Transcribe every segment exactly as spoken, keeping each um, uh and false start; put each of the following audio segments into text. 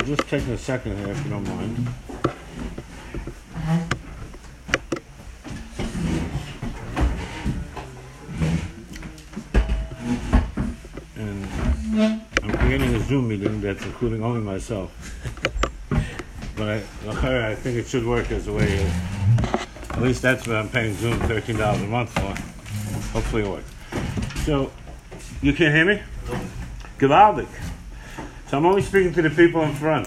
I'm just taking a second here, if you don't mind. And I'm creating a Zoom meeting that's including only myself. But I, I think it should work as a way of, at least that's what I'm paying Zoom thirteen dollars a month for. Hopefully it works. So, you can't hear me? Gewaldig. So I'm only speaking to the people in front.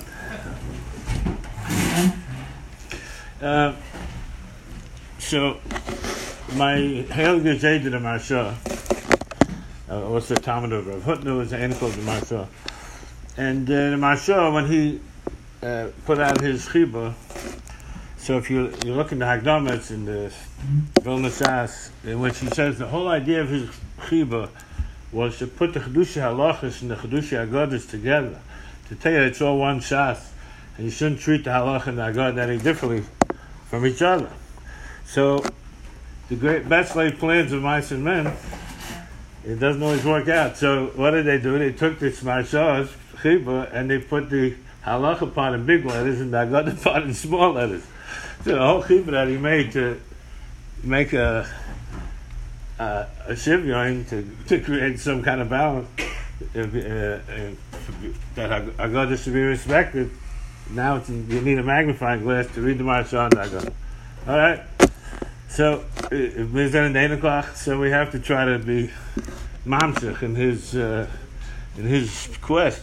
Uh, so, my Heilige Zayde de Marsha, uh, what's the Talmud of Rav Hutner, was the Enikel of the Marsha. And uh, the Marsha, when he uh, put out his Chibah, so if you, you look in the Hagdama, it's in the Vilna Sas, in which he says the whole idea of his Chibah was to put the Chedushi Halachas and the Chedushi Agadas together, to tell you it's all one Shas, and you shouldn't treat the Halach and the Agad any differently from each other. So, the great best laid plans of mice and men, it doesn't always work out. So, what did they do? They took this Marsha's Chibah and they put the Halacha part in big letters and the Agad part in small letters. So, the whole Chibah that he made to make a Uh, a shivyon to, to create some kind of balance uh, uh, that Agada should be respected. Now it's, you need a magnifying glass to read the Marsha on Agada. All right. So uh, so we have to try to be mamshich in his uh, in his quest.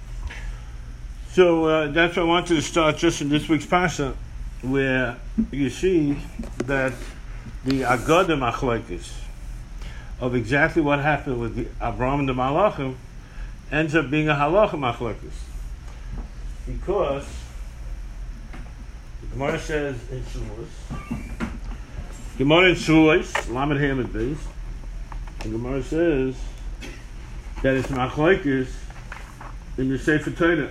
So uh, that's what I wanted to start just in this week's Pasha, where you see that the Agada machlokes of exactly what happened with the Avraham and the Malachim ends up being a halacha machlokes, because the Gemara says in Shavuos, Gemara in Shavuos, Lamed Hamid Beis, the Gemara says that it's machlokes in the Sefer Torah.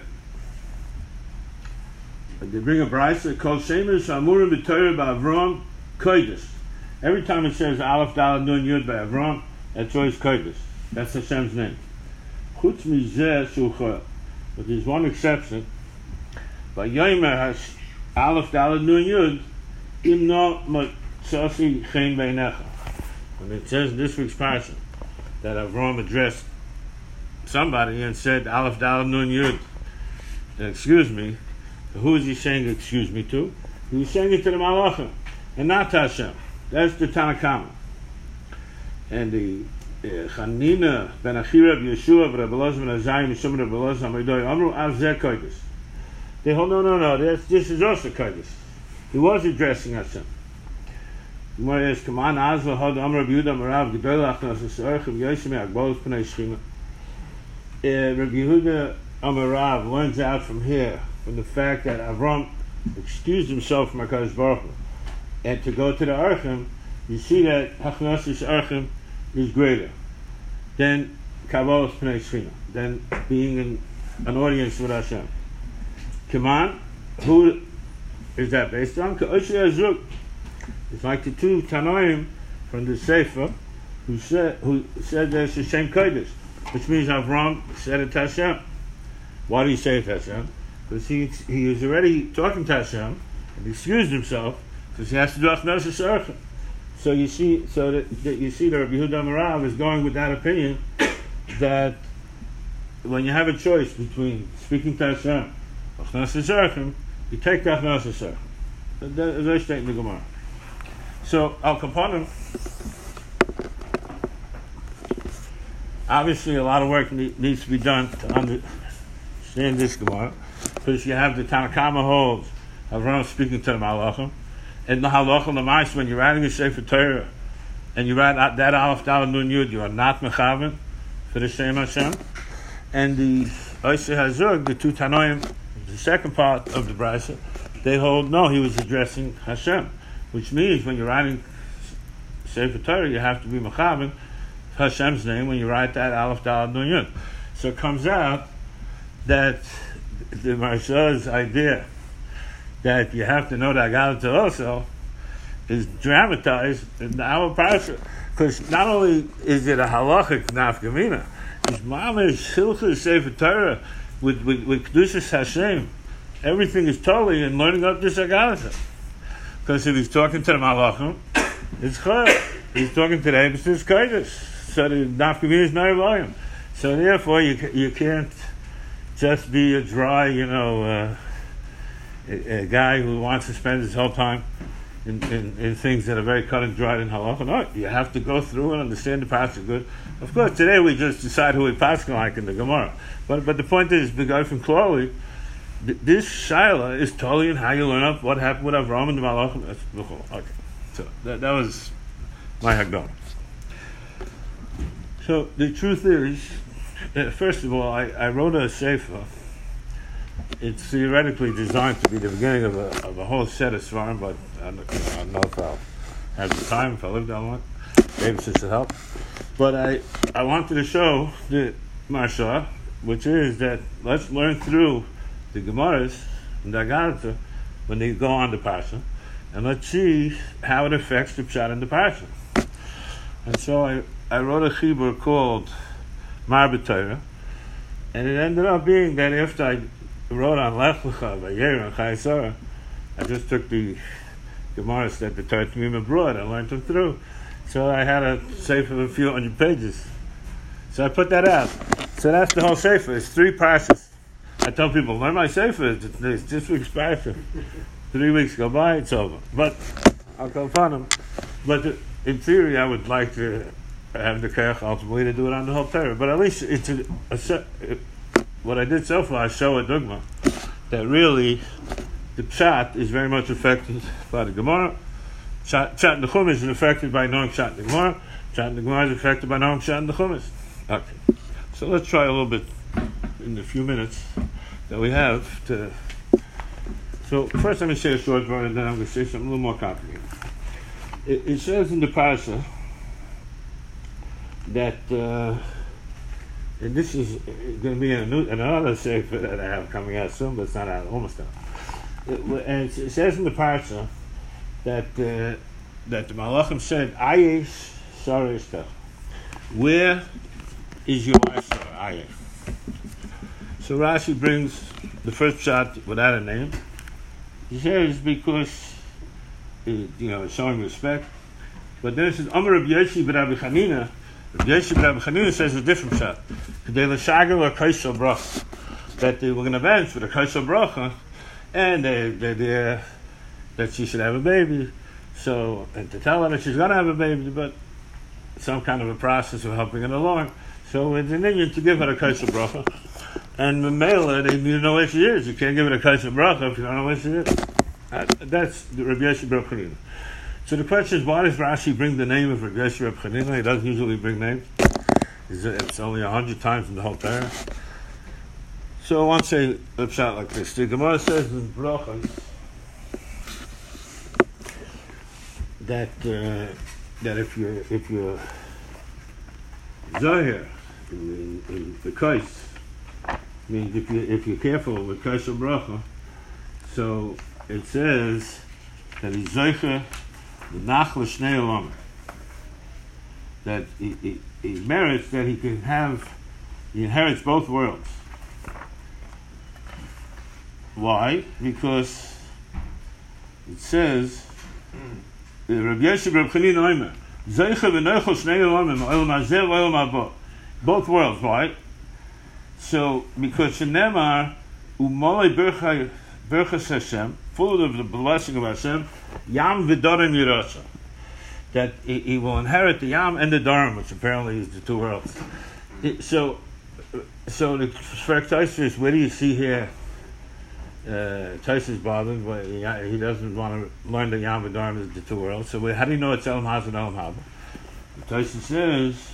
They bring a brayso called Shemesh Amurim B'Torah B'Avraham Kodesh. Every time it says Aleph Daled Nun Yud by Avram, that's always Kodesh. That's Hashem's name. Chutz mizeh shuchol. But there's one exception. By Yomer has Aleph Daled Nun Yud im no motzasi chen beinecha. When it says in this week's parsha that Avram addressed somebody and said Aleph Daled Nun Yud, excuse me, who is he saying excuse me to? He was saying it to the Malachim and not to Hashem. That's the Tanakama. And the uh, Chanina ben Achira of Yeshua of Rebbe Elazar ben Azai Mishum Rebbe Elazar Amidoy Amru Av Zeh Kodesh. They hold, no, no, no, this, this is also Kodesh. He was addressing Hashem. The Gemara is, Kaman Azva Hod Amr Rabbi Yehuda Marav Gedol Achnas Eserech of Yeshua Agbolos Pnei Shechina. Rabbi Yehuda Amarav learns out from here, from the fact that Avram excused himself from HaKadosh Baruch Hu, and to go to the Archim, you see that Hachnasis Archim is greater than Kabbalas Pnei Shechina, than being in an audience with Hashem. Kaman, who is that based on? Ka'oshri Azuk. It's like the two Tanoim from the Sefer who said who said there's a Shem Kodesh, which means Avram said it to Hashem. Why did he say it to Hashem? Because he he was already talking to Hashem and excused himself, because he has to do Achnosis Archim. So you see, so that, that you see that Rabbi Yehuda Marav is going with that opinion that when you have a choice between speaking to Hashem, Achnosis Archim, you take the Achnosis Archim. That's very straight in the Gemara. So Al Kaponim, obviously a lot of work ne- needs to be done to understand this Gemara, because you have the Tanakama holds Avram speaking to the Malachim. And the halacha l'mais, when you're writing a Sefer Torah and you write that Aleph Daled Nun Yud, you are not mechaven for the Shem Hashem. And the Oisei Hazug, the two Tanoim, the second part of the brayso, they hold no, he was addressing Hashem, which means when you're writing Sefer Torah, you have to be mechaven Hashem's name when you write that Aleph Daled Nun Yud. So it comes out that the Marsha's idea that you have to know that Agada also is dramatized in our parsha, because not only is it a halachic nafkamina, it's mamish hilchos Sefer Torah with with, with Kedushas Hashem, everything is totally in learning up this Agadata. Because if he's talking to the Malachim, it's Chayil. He's talking to the Eibus, it's Kodesh. So the Nafkamir is not volume. So therefore, you you can't just be a dry, you know, uh, a, a guy who wants to spend his whole time in, in, in things that are very cut and dried in halacha. No, you have to go through and understand the pasuk good. Of course, today we just decide who we pasuk like in the Gemara. But but the point is, the guy from Kloli, th- this shaila is totally in how you learn up what happened with Avram and the Malachim. Okay, so that that was my Haggadah. So the truth is, uh, first of all, I, I wrote a sefer. It's theoretically designed to be the beginning of a of a whole set of svarim, but I don't, I don't know if I'll have the time, if I live that long. Maybe this will help. But I, I wanted to show the Marsha, which is that let's learn through the Gemaras and the Agadata when they go on the Parsha, and let's see how it affects the Pshat and the Parsha. And so I, I wrote a chibur called Mar B'Torah, and it ended up being that after I wrote on Lech Lecha, Vayera, and Chayei Sarah, I just took the Gemaras that the Torah Tamim abroad and learned them through. So I had a sefer of a few hundred pages. So I put that out. So that's the whole sefer. It's three parshas. I tell people, learn my sefer. It's, it's this week's parsha. Three weeks go by, it's over. But I'll go find them. But the, in theory, I would like to have the Kerch ultimately to do it on the whole Torah. But at least it's a, a, a, what I did so far, I show a dogma that really the Pshat is very much affected by the Gemara. Pshat, pshat in the Chumash is affected by knowing Pshat in the Gemara. Pshat in the Gemara is affected by knowing Pshat in the Chumash. Okay. So let's try a little bit in the few minutes that we have to. So first I'm going to say a short word and then I'm going to say something a little more complicated. It, it says in the parasha that, uh, and this is going to be in a new, another sefer that I have coming out soon, but it's not out, almost out. It, and it says in the parasha that uh, that the Malachim said, Ayesh Sarah, where is your wife Sarah? Ayesh. So Rashi brings the first shot without a name. He says because you know showing respect, but then it says Amar Rabbi Yoshi b'Rabbi Chanina. Rabbi Yoshi b'Rabbi Chanina says a different shot. Kedei l'shager l'kaisel bracha, that they were going to bench with a kaisel bracha, and they they they that she should have a baby. So and to tell her that she's going to have a baby, but some kind of a process of helping it along. So it's an Indian to give her a kaisel bracha. And Memela, they need to know where she is. You can't give it a kaisel bracha if you don't know where she is. That, that's the Rabbi Yoshi B'Rabbi Chanina. So the question is, why does Rashi bring the name of Rabbi Yoshi B'Rabbi Chanina? He doesn't usually bring names. It's only a hundred times in the whole Torah. So I want to say a shot like this. The Gemara says in Brachos that uh, that if you if you Zahir in, in, in the Kais, means if you if you're careful with Kaisel Bracha, so it says that he's Zeicha the Nachla Shnei Olam, that he, he, he merits that he can have he inherits both worlds. Why? Because it says Rabbi Yoshi B'Rabbi Chanina Omer Zeicha v'Neichel Shnei Olam Olam Hazeh v'Olam Haba, both worlds. Why? So, because Shenemar Umalei Bercha Berchas Hashem, full of the blessing of Hashem, Yam v'Dorim Yirasha, that he, he will inherit the Yam and the Dorim, which apparently is the two worlds. It, so, so the Sferik Tosfos, where do you see here? Uh, Tosfos bothered, but he, he doesn't want to learn the Yam and Dorim is the two worlds. So, how do you know it's Elam Haz and Elam Haba? Tosfos says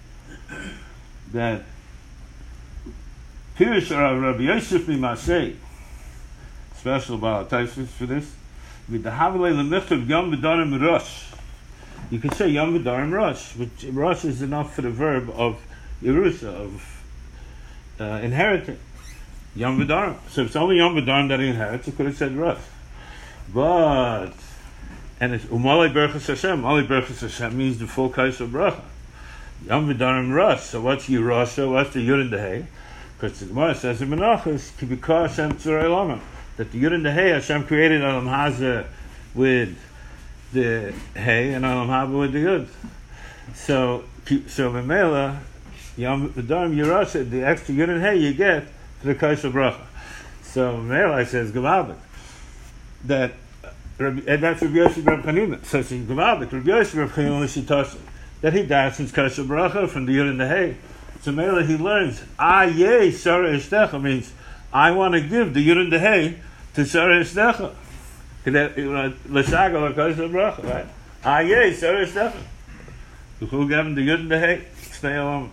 that Pirush Rabbi Yosef Mimasei, special about Tosfos for this, with the Havalei Lemichtav Yom V'Darim Rosh. You can say Yom V'Darim Rosh, which Rosh is enough for the verb of Yerusa, of uh, inheriting. Yom V'Darim. So if it's only Yom V'Darim that he inherits, it could have said Rosh. But, and it's Umalei Berchas Hashem. Umalei Berchas Hashem means the full Kaisel Bracha. Yom V'Darim Rosh. So what's Yerusha? What's the Yud and the Hey? Because the Gemara says in Menachos, Kibikar Hashem Tzurei Lama, that the Yud and the Hey, Hashem created Olam Hazeh with the Hey and Olam Haba with the Yud. So, so Memela, Yom V'Dam Yerusha, the extra Yud and Hey you get for the Kaisha Bracha. So Memela says Gavabik, that and that's Rabbi Yosef Reb Chanina. So she Gavabik, Rabbi Yosef Reb Chanina she taught that he dashes Kaisha Bracha from the Yud and the Hey. So Memela he learns Ah Yeh Sarah Estecha means I want to give the Yud and the Hey to Sarah Estecha. L'shagal Kaisha Bracha, right? Ah Yeh Sarah Estecha. Who gave him the Yud and the Hey? Stay alone.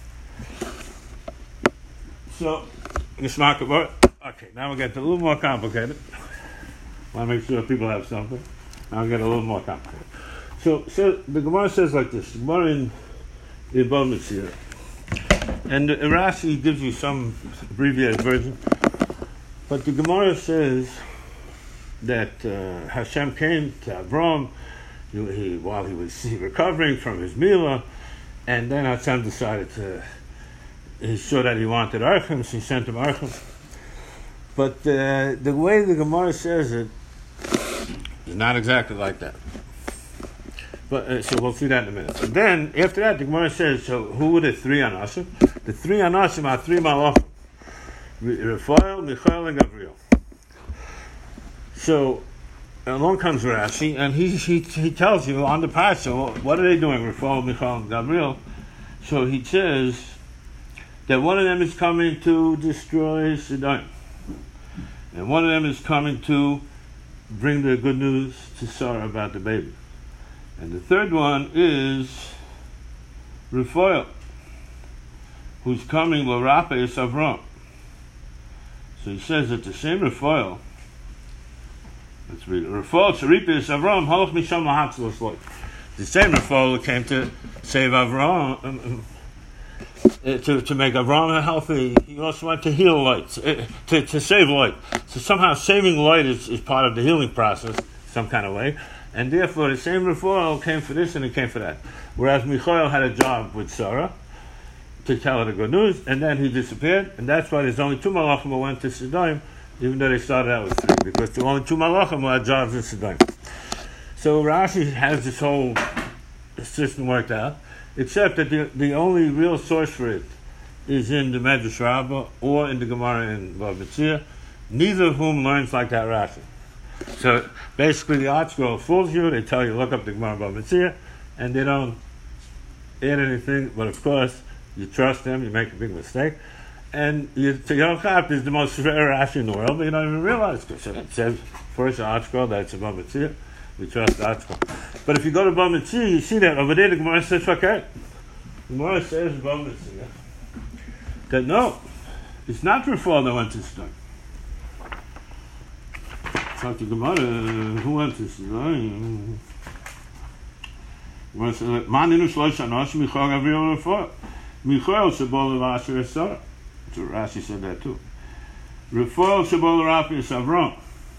So, Geschmack of it. Okay, now we get a little more complicated. Want to make sure people have something. Now we get a little more complicated. So, so the Gemara says like this. The Gemara in the Bava Metzia, and the Rashi gives you some abbreviated version, but the Gemara says that uh, Hashem came to Avram. He, he, while he was he recovering from his Mila, and then Hashem decided to, he saw that he wanted Archim, so he sent him Archim. But uh, the way the Gemara says it is not exactly like that. But uh, so we'll see that in a minute. And then, after that, the Gemara says, so who were the three Anasim? The three Anasim are three Malachim. Raphael, Michael, and Gabriel. So, along comes Rashi, and he, he he tells you on the parsha, what are they doing, Raphael, Michael, and Gabriel? So he says that one of them is coming to destroy Sidon, and one of them is coming to bring the good news to Sarah about the baby. And the third one is Raphael, who's coming L'Rape Avram. So he says that the same Raphael, let's read it. Raphael Tzaripis Avram Halach Misham Lahatzilos Loy. The same Raphael who came to save Avram, um, uh, to to make Avram healthy. He also went to heal light, uh, to to save light. So somehow saving light is, is part of the healing process, some kind of way. And therefore, the same Raphael came for this and he came for that. Whereas Michael had a job with Sarah to tell her the good news, and then he disappeared, and that's why there's only two Malachim who went to Sidon, even though they started out with three, because there were only two Malachim who had jobs in Sidon. So Rashi has this whole system worked out, except that the, the only real source for it is in the Medrash Rabbah or in the Gemara in Bava Metzia, neither of whom learns like that Rashi. So basically the art scroll fools you, they tell you look up the Gemara in Bava Metzia, and they don't add anything, but of course you trust them, you make a big mistake, and you, to Yom Chap is the most rare Rashi in the world, but you don't even realize it. So it says first the art scroll, that's a Bava Metzia, we trust the art scroll. But if you go to Bava Metzia, you see that over there the Gemara says okay. The Gemara says Bava Metzia that no, it's not Raphael that went to Sidon. Talk to Gemara, who went to Sidon? Man inu shlosh anoshim Michael, Gabriel, and Raphael. Michael shebol l'Asher Sarah. So Rashi said that too. Raphael shebol l'Rafi Avram.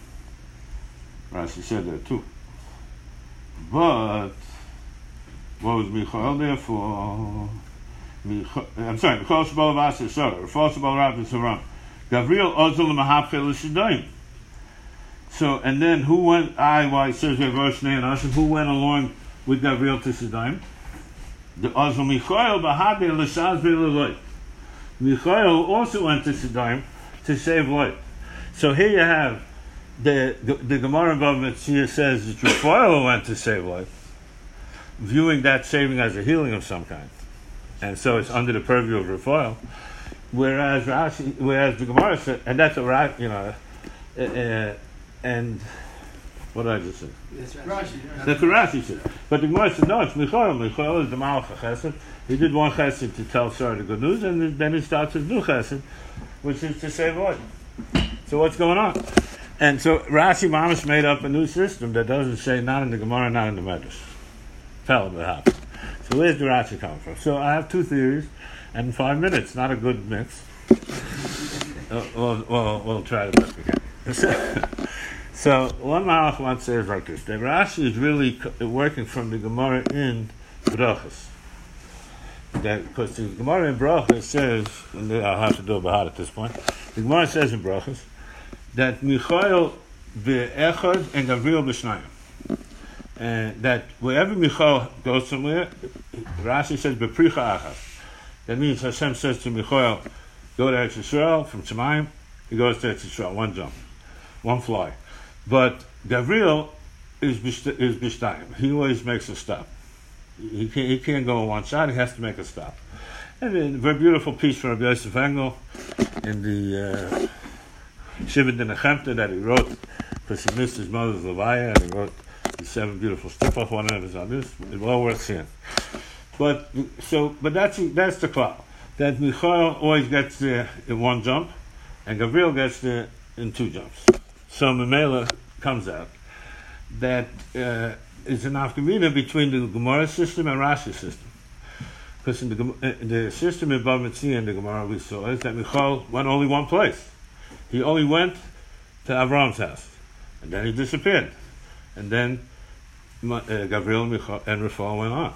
Rashi said that too. But what was Michael there for? Michael, I'm sorry, Michael shebol l'Asher Sarah. Raphael shebol l'Rafi Avram. Gabriel ozol l'Mahapchel l'Sidon. So, and then who went, I, why it says we have Rosh Nei and Ashim, who went along with Gabriel to Sidon? The Ozol Michael Bahade L'Shaz V'Leloy. Michael also went to Sidon to save light. So here you have the the, the Gemara in Bava Metzia says that Raphael went to save light, viewing that saving as a healing of some kind, and so it's under the purview of Raphael. Whereas Rashi, whereas the Gemara said, and that's a you know. Uh, uh, And what did I just say? That's Rashi. That's what Rashi said. But the Gemara said, no, it's Michael. Michael is the Malach Chesed. He did one Chesed to tell Sarah the good news, and then he starts his new Chesed, which is to save life. So what's going on? And so Rashi Mamish made up a new system that doesn't say not in the Gemara, not in the Medrash. Tell him what happened. So where's the Rashi coming from? So I have two theories, and in five minutes, not a good mix. uh, we'll, we'll, we'll try the best we can. So one Malach once says like this: that Rashi is really working from the Gemara in Brachos, that because the Gemara in Brachas says, and I'll have to do a bahad at this point. The Gemara says in Brachas that Michael be'echad and Gabriel b'shnayim, and that wherever Michael goes somewhere, Rashi says bepricha achas. That means Hashem says to Michael, go to Eretz Yisrael from Shemayim. He goes to Eretz Yisrael, one jump, one fly. But Gabriel is is b'shnayim. He always makes a stop. He can't, he can't go on one side, he has to make a stop. And a very beautiful piece from Rabbi Yosef Engel in the uh, Shiva Dinachemta that he wrote, because he missed his mother's Levaya, and he wrote the seven beautiful stuff, one of his others. It's well worth seeing. But so, but that's that's the cloud. That Michael always gets there in one jump, and Gabriel gets there in two jumps. So Mamela comes out that uh, is an afkamina between the Gemara system and Rashi's system. Because in the, uh, the system in Bava Metzia and the Gemara we saw is that Michal went only one place. He only went to Avram's house. And then he disappeared. And then uh, Gabriel and, Michal, and Rafal went on.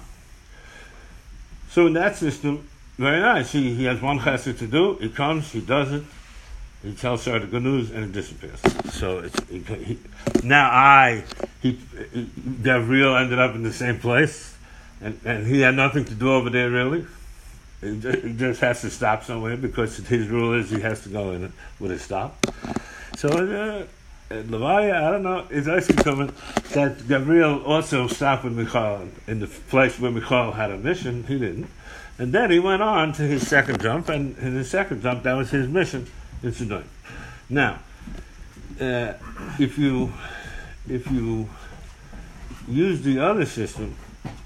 So in that system, very nice. He, he has one chesed to do. He comes, he does it. He tells her the good news, and it disappears. So it's he, he, now I he, he Gabriel ended up in the same place, and, and he had nothing to do over there really. He just, he just has to stop somewhere because his rule is he has to go in with a stop. So uh, Levaya, I don't know. It's actually coming that Gabriel also stopped with Michal in the place where Michal had a mission. He didn't, and then he went on to his second jump, and in his second jump that was his mission. It's a doing. Now, uh, if you if you use the other system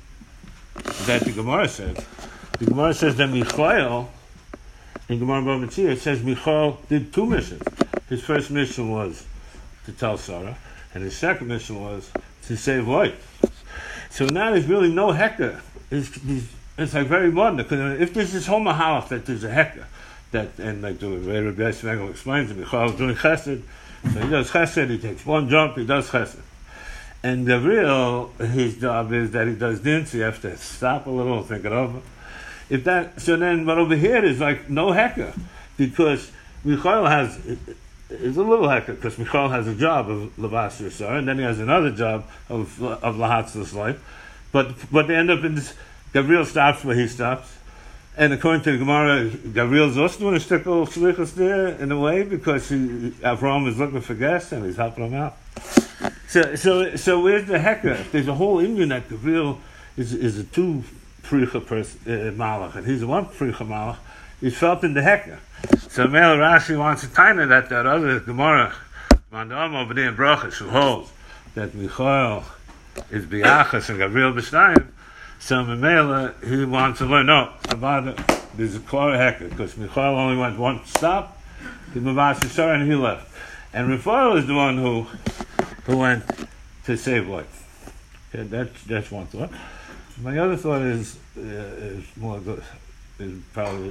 that the Gemara says, the Gemara says that Michael in Gemara Bava Metzia it says Michael did two missions. His first mission was to tell Sarah, and his second mission was to save life. So now there's really no hecker. It's, it's like very modern. Because if there's this whole mahalach that there's a hecker. That and like the way Rabbi Yosef Engel explains it, Michal is doing chesed, so he does chesed, he takes one jump, he does chesed. And Gabriel, his job is that he does din, so you have to stop a little, think it over. If that, so then, but over here is like no hecker, because Michal has, is a little hecker, because Michal has a job of Levas Yisar, and then he has another job of of Lahatz's life, but but they end up in this, Gabriel stops where he stops. And according to the Gemara, Gabriel's also doing a shtickle slichus there in a way because he, Avram is looking for guests and he's helping him out. So, so, so where's the hecker? If there's a whole Indian that Gabriel is is a two pricha person uh, malach and he's a one pricha malach, he's felt in the hecker. So Mel Rashi wants to tie that that other Gemara, Mandam over there in Brachas, who holds that Michael is biachas and Gabriel b'shnayim. So Mamela, he wants to learn, no, about it, there's a clear hecker, because Michal only went one stop, he Mavas Yisar, and he left. And Raphael is the one who who went to save life. Okay, that's, that's one thought. My other thought is, uh, is more good, is probably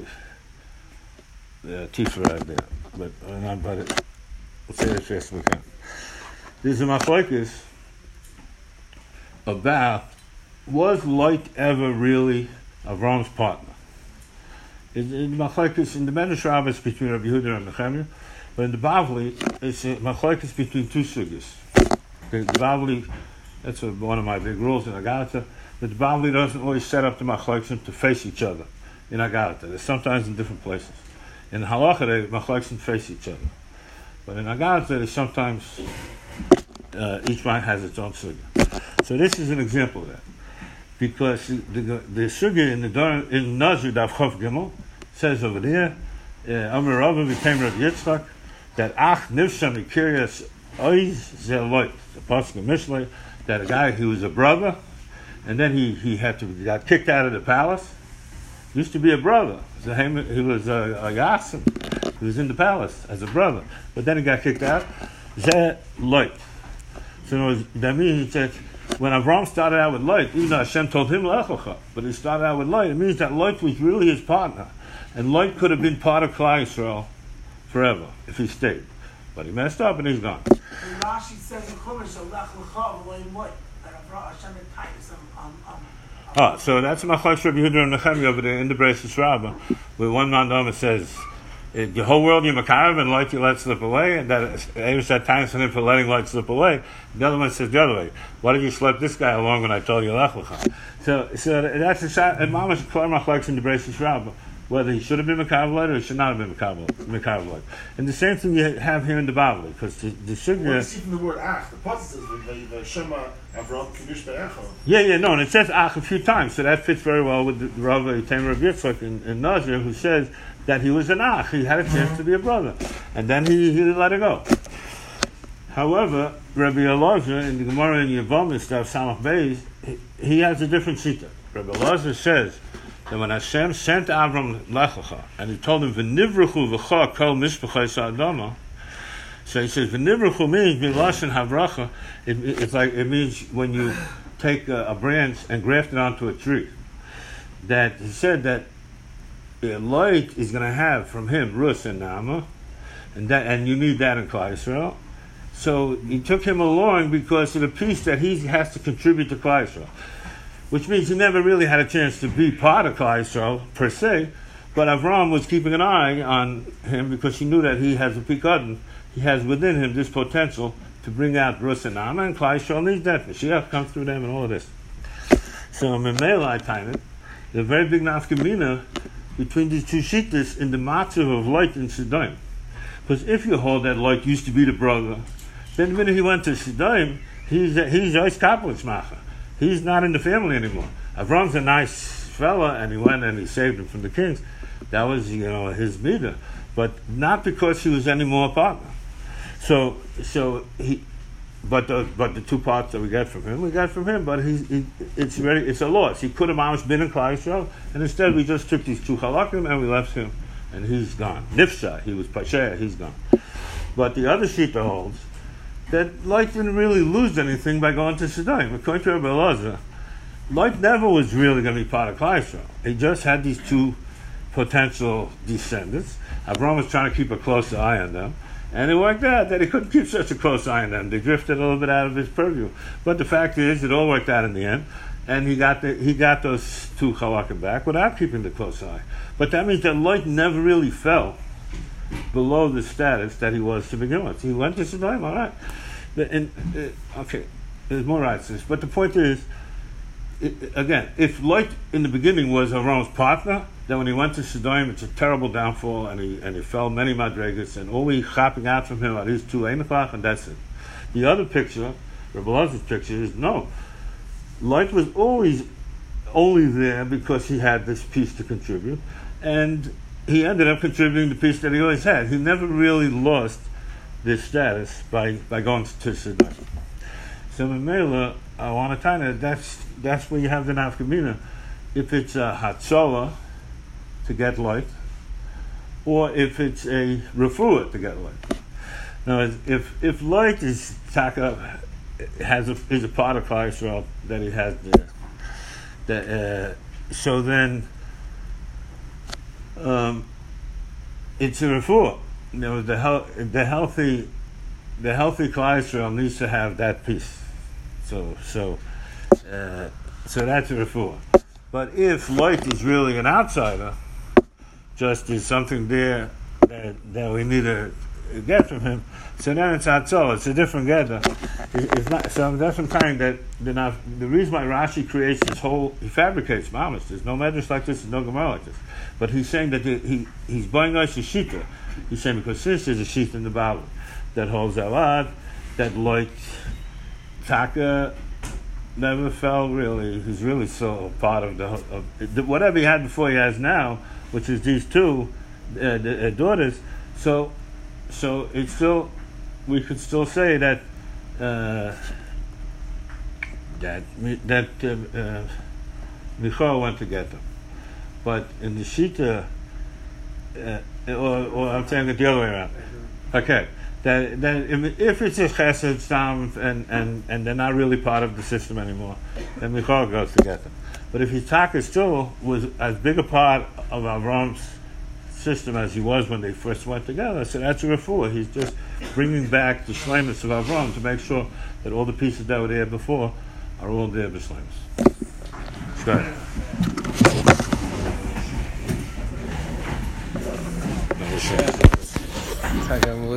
uh, Tifra idea, but uh, not about it. Let's say it as fast as we can. There's a machlokes about was Lot ever really Avram's partner? In the machlokes in the Medrash Rabbah between Rabbi Yehuda and Nechemia, but in the Bavli it's a machlokes between two sugis. The Bavli, that's one of my big rules in Agartha, but the Bavli doesn't always set up the machlokes to face each other in Agartha. They're sometimes in different places. In Halacha, the machlokes face each other, but in Agartha, they sometimes uh, each one has its own sugi. So this is an example of that. Because the the sugi in the in Nazir Daf Chof Gimel says over there, Amar Rava became Rav Yitzchak that Ach Nivsha Mikirias Oiz Zeloit, the pasuk of Mishlei, that a guy who was a brother, and then he he had to got kicked out of the palace. Used to be a brother. So he was a, a yasim. He was in the palace as a brother, but then he got kicked out. Zeloit. So that means that. When Avram started out with Lot, even though Hashem told him Lechocha, but he started out with Lot, it means that Lot was really his partner. And Lot could have been part of Klal Yisrael forever if he stayed. But he messed up and he's gone. And Rashi says in Chumash, Lech Lecha, V'loim Lot, that Hashem had Titus on, on, on, Oh, so that's Machlokes Rabbi Yehuda and Nechemia over there in the Breisus Rabbah, where one Mandama says, the whole world you're Makarev and light you let slip away, and that Eibush had time for him for letting light slip away. The other one says the other way. Why did you slip this guy along when I told you Lech Lecha? So, so that's a shot, and Mamash Klar Machlokes in the Breisus Rabbah, whether he should have been Makarev light or he should not have been Makarev light. And the same thing you have here in the Bavli, because the, the Sugya... Well, you see from the word Ach, the Pasuk says, V'Shema Avram Kiddush Be'echo. Yeah, yeah, no, and it says Ach a few times, so that fits very well with the Rav Tamer of Yitzchak in, in Nazir, who says that he was an Ach, he had a chance to be a brother, and then he, he let it go. However, Rabbi Elazar in the Gemara in Yevamah stuff, Samach Beis, he, he has a different shita. Rabbi Elazar says that when Hashem sent Avram Lech Lecha, and he told him, V'nivruchu v'cha kol mishpachos ha'adama, so he says, V'nivruchu means, Milashon havracha, it, it's like, it means when you take a, a branch and graft it onto a tree. That he said that Light is going to have from him Rus and Nama, and that, and you need that in Klal Yisrael. So he took him along because of the piece that he has to contribute to Klal Yisrael, which means he never really had a chance to be part of Klal Yisrael per se. But Avram was keeping an eye on him because he knew that he has a pikadon, he has within him this potential to bring out Rus and Nama, and Klal Yisrael needs that. Mashiach comes through them and all of this. So Memela Tainet, the very big nafkamina between these two shittas in the matzav of Light and Siddim. Because if you hold that Light used to be the brother, then the minute he went to Siddim, he's he's Ois Kaplan Shmacha. He's not in the family anymore. Avram's a nice fella, and he went and he saved him from the kings. That was, you know, his midah, but not because he was any more a partner. So, so he, but the but the two parts that we got from him, we got from him. But he, he it's very it's a loss. He could have almost been in Klal Yisrael, and instead we just took these two halakim and we left him, and he's gone. Nifsha, he was Pasher, he's gone. But the other shita holds that Light didn't really lose anything by going to Siddim. According to Rabbi Elazar, Light never was really going to be part of Klal Yisrael. He just had these two potential descendants. Avram was trying to keep a closer eye on them, and it worked out that he couldn't keep such a close eye on them. They drifted a little bit out of his purview. But the fact is, it all worked out in the end, and he got the, he got those two halakim back without keeping the close eye. But that means that Light never really fell below the status that he was to begin with. He went to Siddim, all right. And, uh, okay, there's more rights to this. But the point is, it, again, if Light in the beginning was Avram's partner, then when he went to Siddim, it's a terrible downfall, and he and he fell many madregas, and all he chapping out from him are his two einachach, and that's it. The other picture, Rabbi Elazar's picture, is no. Light was always only there because he had this piece to contribute, and he ended up contributing the piece that he always had. He never really lost this status by, by going to Siddim. So Memela, I want to tell you, that's that's where you have the nafkamina. If it's a hatzola to get Light, or if it's a refuah to get Light. Now, if if Light is taka has a, is a part of Klal Yisrael that he has there, that, uh, so then um, it's a refuah. You know, the hel- the healthy the healthy Klal Yisrael needs to have that piece. So so uh, so that's a refuah. But if Light is really an outsider, just is something there that, that we need to get from him, so then it's Hatzolah. It's a different gather. It, it's not. So that's what I'm saying, that the, not, the reason why Rashi creates this whole, he fabricates mamas. There's no medrash like this, there's no Gemara like this. But he's saying that the, he he's buying us a shita. He's saying because since there's a shita in the Bible that holds Elad, that Light Taka never fell really. He's really so part of the, of the whatever he had before he has now, which is these two uh, the, uh, daughters. So, so it's still, we could still say that uh, that that uh, uh, Michal went to get them, but in the shita, uh, or, or I'm saying it the other way around. Okay. That, that if it's a chesed stam and, and, and they're not really part of the system anymore, then Michal goes to get them. But if Yitzhak still was as big a part of Avram's system as he was when they first went together, so that's a refuah. He's just bringing back the shleimus of Avram to make sure that all the pieces that were there before are all there b'shleimus. Good.